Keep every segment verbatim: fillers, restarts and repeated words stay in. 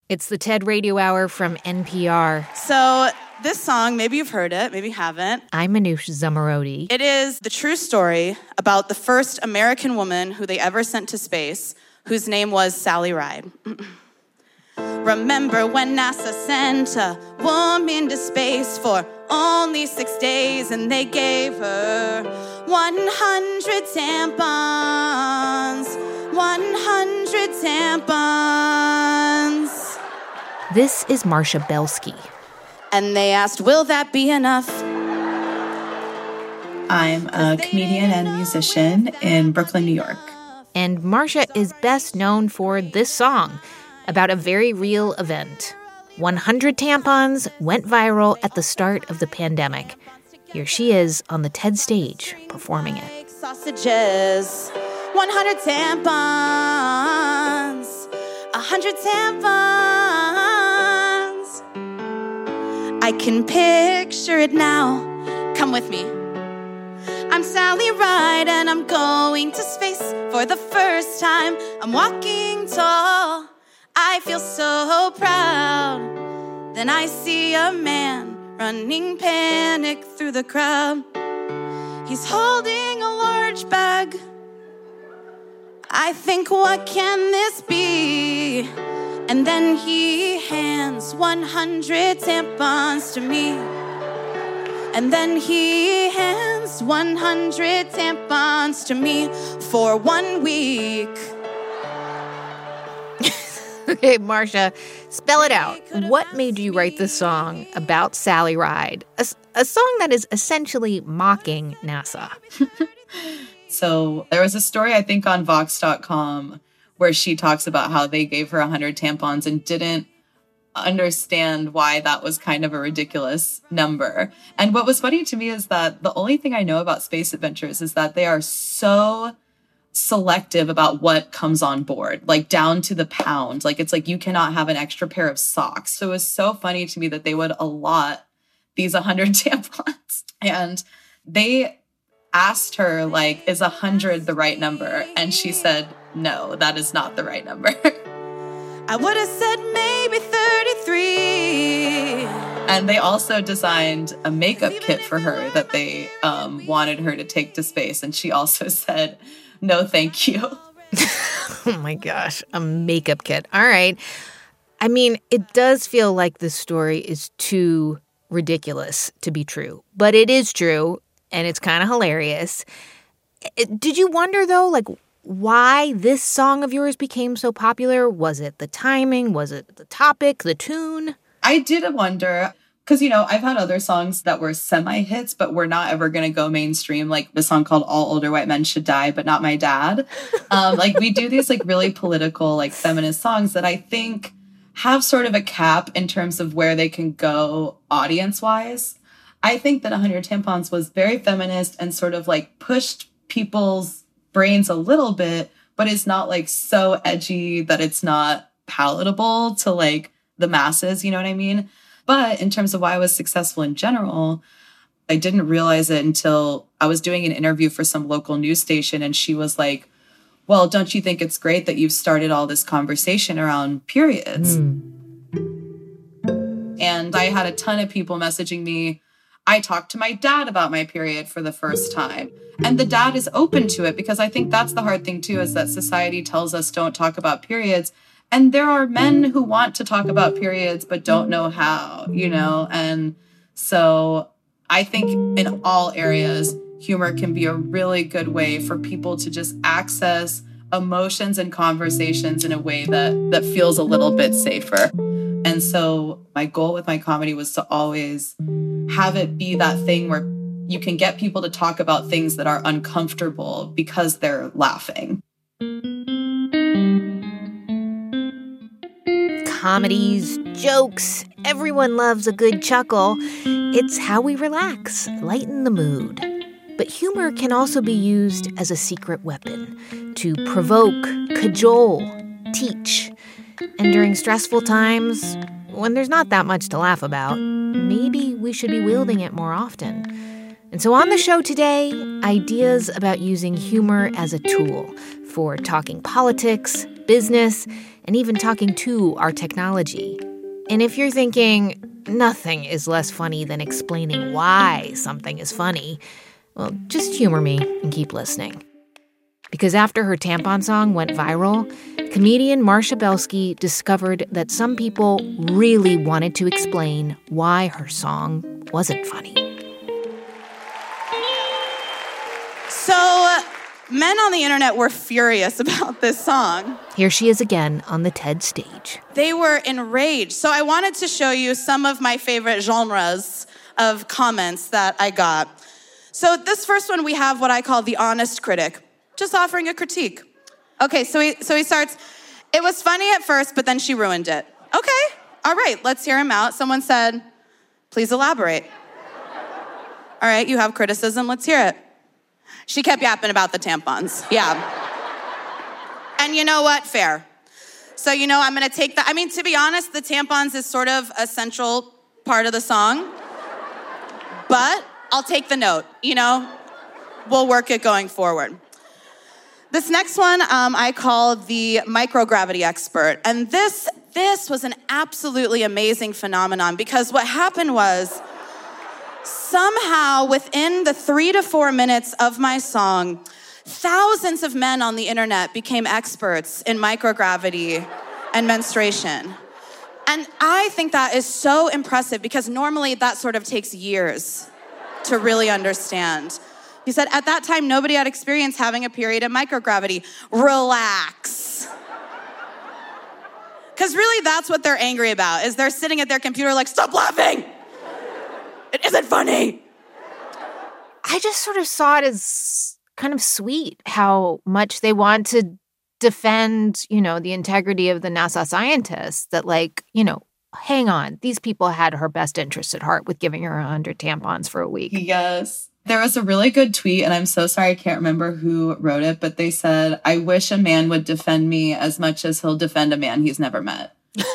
It's the TED Radio Hour from N P R. So this song, maybe you've heard it, maybe you haven't. I'm Manoush Zomorodi. It is the true story about the first American woman who they ever sent to space, whose name was Sally Ride. Remember when NASA sent a woman to space for only six days and they gave her one hundred tampons, one hundred tampons. This is Marcia Belsky. And they asked, will that be enough? I'm a comedian and musician in Brooklyn, New York. And Marcia is best known for this song about a very real event. one hundred tampons went viral at the start of the pandemic. Here she is on the TED stage performing it. Sausages, one hundred tampons, one hundred tampons. I can picture it now. Come with me. I'm Sally Ride and I'm going to space for the first time. I'm walking tall. I feel so proud. Then I see a man running panic through the crowd. He's holding a large bag. I think, what can this be? And then he hands one hundred tampons to me. And then he hands one hundred tampons to me for one week. Okay, Marcia, spell it out. What made you write this song about Sally Ride? A, a song that is essentially mocking NASA. So there was a story, I think, on Vox dot com where she talks about how they gave her one hundred tampons and didn't understand why that was kind of a ridiculous number. And what was funny to me is that the only thing I know about Space Adventures is that they are so selective about what comes on board, like down to the pound. Like, it's like you cannot have an extra pair of socks. So it was so funny to me that they would allot these one hundred tampons. And they asked her, like, is one hundred the right number? And she said, no, that is not the right number. I would have said maybe thirty-three. And they also designed a makeup kit for her that they um, wanted her to take to space. And she also said, no, thank you. Oh my gosh, a makeup kit. All right. I mean, it does feel like this story is too ridiculous to be true, but it is true, and it's kind of hilarious. It, did you wonder, though, like, why this song of yours became so popular? Was it the timing? Was it the topic, the tune? I did wonder. Because, you know, I've had other songs that were semi-hits, but were not ever going to go mainstream, like the song called All Older White Men Should Die, But Not My Dad. Um, like, we do these, like, really political, like, feminist songs that I think have sort of a cap in terms of where they can go audience-wise. I think that one hundred tampons was very feminist and sort of, like, pushed people's brains a little bit, but it's not, like, so edgy that it's not palatable to, like, the masses, you know what I mean? But in terms of why I was successful in general, I didn't realize it until I was doing an interview for some local news station. And she was like, well, don't you think it's great that you've started all this conversation around periods? Mm. And I had a ton of people messaging me. I talked to my dad about my period for the first time. And the dad is open to it, because I think that's the hard thing, too, is that society tells us don't talk about periods. And there are men who want to talk about periods but don't know how, you know? And so I think in all areas, humor can be a really good way for people to just access emotions and conversations in a way that, that feels a little bit safer. And so my goal with my comedy was to always have it be that thing where you can get people to talk about things that are uncomfortable because they're laughing. Comedies, jokes, everyone loves a good chuckle. It's how we relax, lighten the mood. But humor can also be used as a secret weapon to provoke, cajole, teach. And during stressful times, when there's not that much to laugh about, maybe we should be wielding it more often. And so on the show today, ideas about using humor as a tool for talking politics, business, and even talking to our technology. And if you're thinking, nothing is less funny than explaining why something is funny, well, just humor me and keep listening. Because after her tampon song went viral, comedian Marsha Belsky discovered that some people really wanted to explain why her song wasn't funny. So, men on the internet were furious about this song. Here she is again on the TED stage. They were enraged. So I wanted to show you some of my favorite genres of comments that I got. So this first one, we have what I call the honest critic, just offering a critique. Okay, so he, so he starts, it was funny at first, but then she ruined it. Okay, all right, let's hear him out. Someone said, please elaborate. All right, you have criticism, let's hear it. She kept yapping about the tampons, yeah. And you know what, fair. So, you know, I'm gonna take that. I mean, to be honest, the tampons is sort of a central part of the song, but I'll take the note, you know? We'll work it going forward. This next one um, I call the microgravity expert. And this, this was an absolutely amazing phenomenon because what happened was somehow within the three to four minutes of my song, thousands of men on the internet became experts in microgravity and menstruation. And I think that is so impressive because normally that sort of takes years to really understand. He said, at that time, nobody had experienced having a period in microgravity. Relax. Because really that's what they're angry about, is they're sitting at their computer like, stop laughing. It isn't funny. I just sort of saw it as kind of sweet how much they want to defend, you know, the integrity of the NASA scientists that, like, you know, hang on, these people had her best interest at heart with giving her one hundred tampons for a week. Yes. There was a really good tweet, and I'm so sorry I can't remember who wrote it, but they said, I wish a man would defend me as much as he'll defend a man he's never met.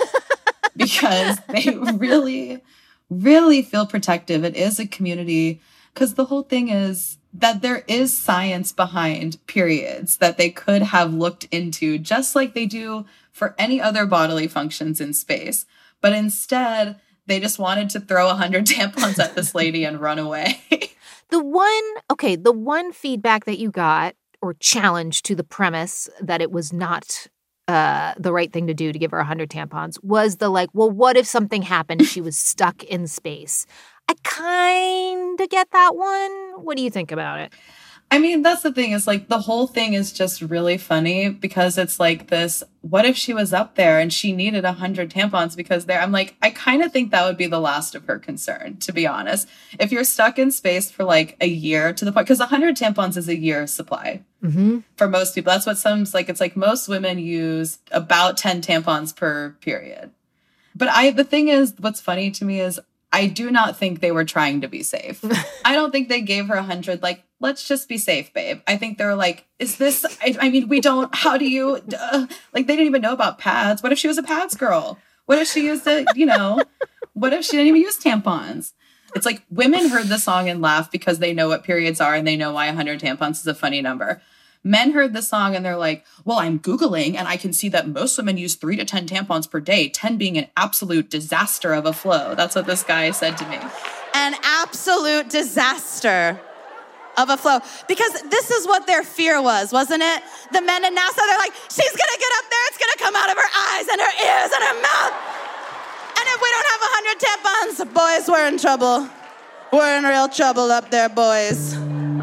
Because they really, really feel protective. It is a community, because the whole thing is that there is science behind periods that they could have looked into, just like they do for any other bodily functions in space. But instead, they just wanted to throw one hundred tampons at this lady and run away. The one, okay, the one feedback that you got, or challenge to the premise that it was not uh, the right thing to do to give her one hundred tampons, was the like, well, what if something happened? She was stuck in space. I kind of get that one. What do you think about it? I mean, that's the thing is like the whole thing is just really funny because it's like this, what if she was up there and she needed one hundred tampons because there, I'm like, I kind of think that would be the last of her concern, to be honest. If you're stuck in space for like a year to the point, because one hundred tampons is a year's supply mm-hmm. for most people. That's what some, like, it's like most women use about ten tampons per period. But I, the thing is, what's funny to me is I do not think they were trying to be safe. I don't think they gave her one hundred, like, let's just be safe, babe. I think they were like, is this, I, I mean, we don't, how do you, uh, like, they didn't even know about pads. What if she was a pads girl? What if she used it, you know, what if she didn't even use tampons? It's like women heard the song and laughed because they know what periods are and they know why one hundred tampons is a funny number. Men heard the song and they're like, well, I'm Googling and I can see that most women use three to ten tampons per day, ten being an absolute disaster of a flow. That's what this guy said to me. An absolute disaster of a flow. Because this is what their fear was, wasn't it? The men in NASA, they're like, she's gonna get up there, it's gonna come out of her eyes and her ears and her mouth. And if we don't have one hundred tampons, boys, we're in trouble. We're in real trouble up there, boys.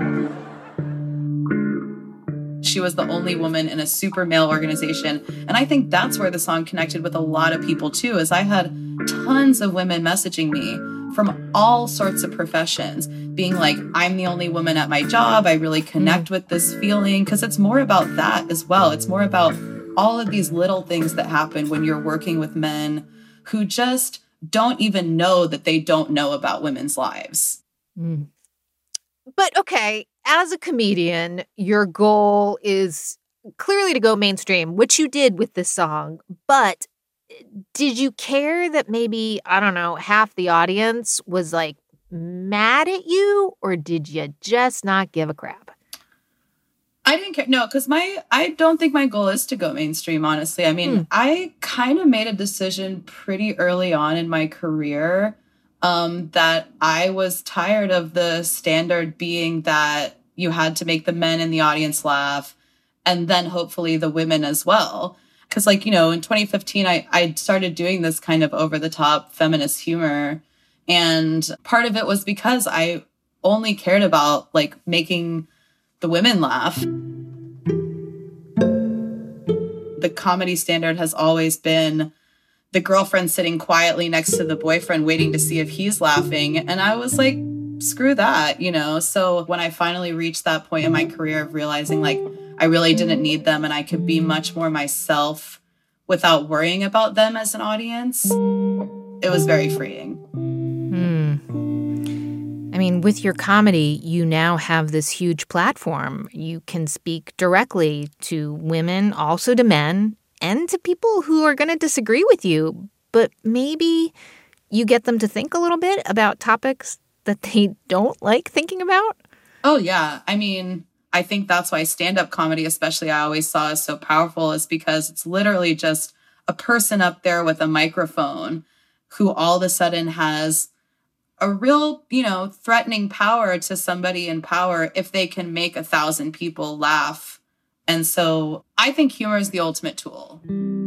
She was the only woman in a super male organization. And I think that's where the song connected with a lot of people too, is I had tons of women messaging me from all sorts of professions, being like, I'm the only woman at my job. I really connect with this feeling, because it's more about that as well. It's more about all of these little things that happen when you're working with men who just don't even know that they don't know about women's lives. Mm. But okay, as a comedian, your goal is clearly to go mainstream, which you did with this song. But did you care that maybe, I don't know, half the audience was like mad at you, or did you just not give a crap? I didn't care. No, because my I don't think my goal is to go mainstream, honestly. I mean, hmm. I kind of made a decision pretty early on in my career um, that I was tired of the standard being that you had to make the men in the audience laugh and then hopefully the women as well. Because, like, you know, in twenty fifteen, I, I started doing this kind of over-the-top feminist humor. And part of it was because I only cared about, like, making the women laugh. The comedy standard has always been the girlfriend sitting quietly next to the boyfriend waiting to see if he's laughing. And I was like, screw that, you know? So when I finally reached that point in my career of realizing, like, I really didn't need them and I could be much more myself without worrying about them as an audience, it was very freeing. Hmm. I mean, with your comedy, you now have this huge platform. You can speak directly to women, also to men, and to people who are going to disagree with you. But maybe you get them to think a little bit about topics that they don't like thinking about? Oh, yeah. I mean, I think that's why stand-up comedy, especially, I always saw as so powerful, is because it's literally just a person up there with a microphone who all of a sudden has a real, you know, threatening power to somebody in power if they can make a thousand people laugh. And so I think humor is the ultimate tool.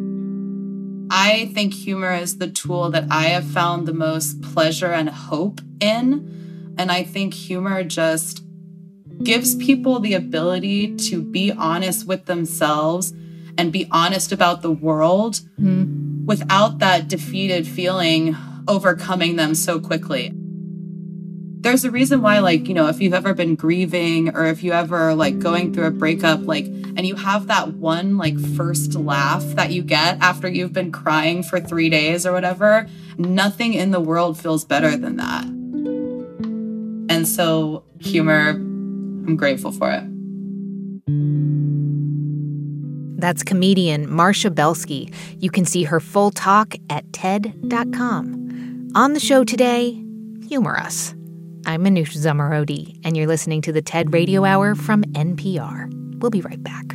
I think humor is the tool that I have found the most pleasure and hope in. And I think humor just gives people the ability to be honest with themselves and be honest about the world mm. without that defeated feeling overcoming them so quickly. There's a reason why, like, you know, if you've ever been grieving or if you ever like going through a breakup, like, and you have that one like first laugh that you get after you've been crying for three days or whatever, nothing in the world feels better than that. And so humor, I'm grateful for it. That's comedian Marsha Belsky. You can see her full talk at T E D dot com. On the show today, humor us. I'm Manoush Zomorodi, and you're listening to the TED Radio Hour from N P R. We'll be right back.